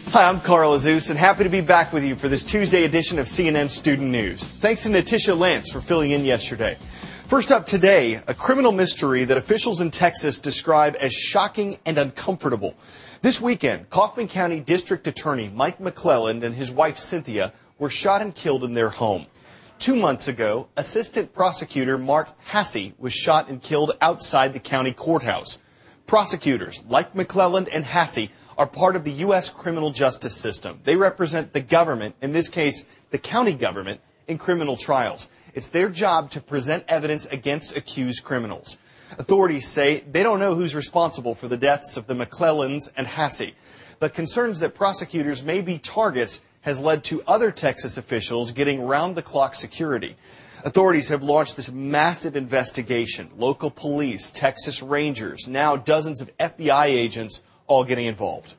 Hi, I'm Carl Azus, and happy to be back with you for this Tuesday edition of CNN Student News. Thanks to Natisha Lance for filling in yesterday. First up today, a criminal mystery that officials in Texas describe as shocking and uncomfortable. This weekend, Kaufman County District Attorney Mike McClelland and his wife Cynthia were shot and killed in their home. 2 months ago, Assistant Prosecutor Mark Hasse was shot and killed outside the county courthouse. Prosecutors like McClelland and Hasse are part of the U.S. criminal justice system. They represent the government, in this case, the county government, in criminal trials. It's their job to present evidence against accused criminals. Authorities say they don't know who's responsible for the deaths of the McClellands and Hasse, but concerns that prosecutors may be targets has led to other Texas officials getting round-the-clock security. Authorities have launched this massive investigation. Local police, Texas Rangers, now dozens of FBI agents all getting involved.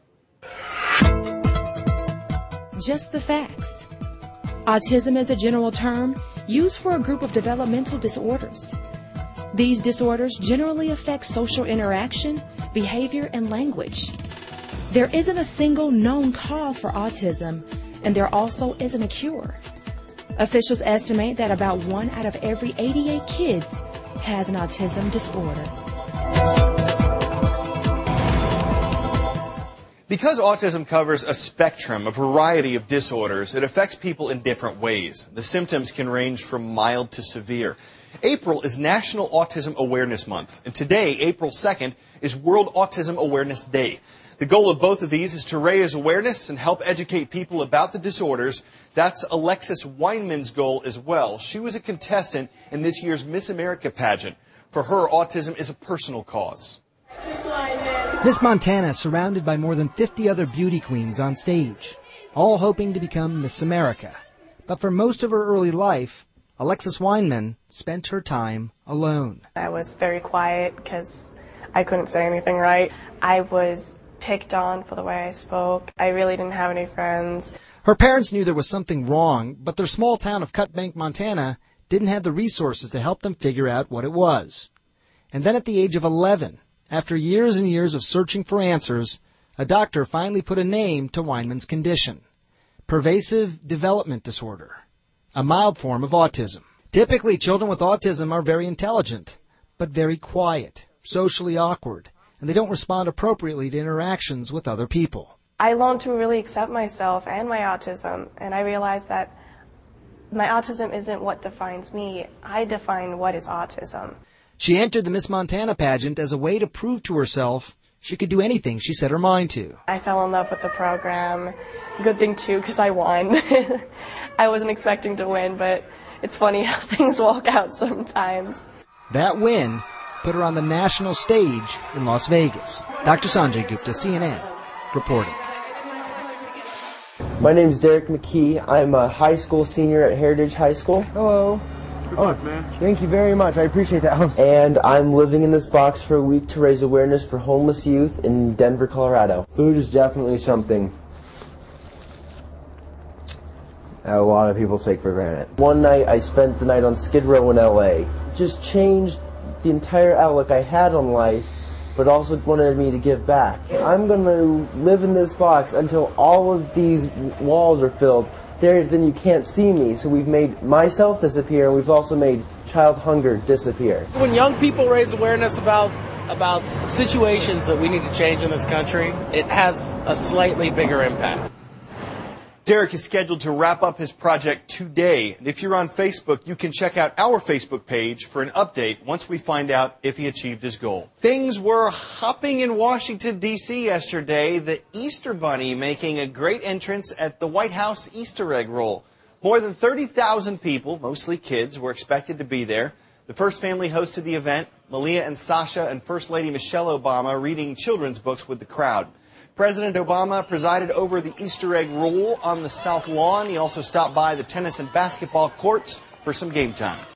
Just the facts. Autism is a general term used for a group of developmental disorders. These disorders generally affect social interaction, behavior, and language. There isn't a single known cause for autism, and there also isn't a cure. Officials estimate that about 1 out of every 88 kids has an autism disorder. Because autism covers a spectrum, a variety of disorders, it affects people in different ways. The symptoms can range from mild to severe. April is National Autism Awareness Month, and today, April 2nd, is World Autism Awareness Day. The goal of both of these is to raise awareness and help educate people about the disorders. That's Alexis Weinman's goal as well. She was a contestant in this year's Miss America pageant. For her, autism is a personal cause. Miss Montana surrounded by more than 50 other beauty queens on stage, all hoping to become Miss America. But for most of her early life, Alexis Weinman spent her time alone. I was very quiet because I couldn't say anything right. I was picked on for the way I spoke. I really didn't have any friends. Her parents knew there was something wrong, but their small town of Cut Bank, Montana, didn't have the resources to help them figure out what it was. And then at the age of 11, after years and years of searching for answers, a doctor finally put a name to Weinman's condition: pervasive development disorder, a mild form of autism. Typically, children with autism are very intelligent, but very quiet, socially awkward, and they don't respond appropriately to interactions with other people. I learned to really accept myself and my autism, and I realized that my autism isn't what defines me. I define what is autism. She entered the Miss Montana pageant as a way to prove to herself she could do anything she set her mind to. I fell in love with the program. Good thing, too, because I won. I wasn't expecting to win, but it's funny how things walk out sometimes. That win put her on the national stage in Las Vegas. Dr. Sanjay Gupta, CNN, reporting. My name's Derek McKee. I'm a high school senior at Heritage High School. Hello. Good luck, man. Thank you very much. I appreciate that. And I'm living in this box for a week to raise awareness for homeless youth in Denver, Colorado. Food is definitely something that a lot of people take for granted. One night I spent the night on Skid Row in LA. Just changed the entire outlook I had on life, but also wanted me to give back. I'm going to live in this box until all of these walls are filled. Then you can't see me. So we've made myself disappear, and we've also made child hunger disappear. When young people raise awareness about situations that we need to change in this country, it has a slightly bigger impact. Derek is scheduled to wrap up his project today. And if you're on Facebook, you can check out our Facebook page for an update once we find out if he achieved his goal. Things were hopping in Washington, D.C. yesterday. The Easter Bunny making a great entrance at the White House Easter egg roll. More than 30,000 people, mostly kids, were expected to be there. The first family hosted the event, Malia and Sasha and First Lady Michelle Obama reading children's books with the crowd. President Obama presided over the Easter egg roll on the South Lawn. He also stopped by the tennis and basketball courts for some game time.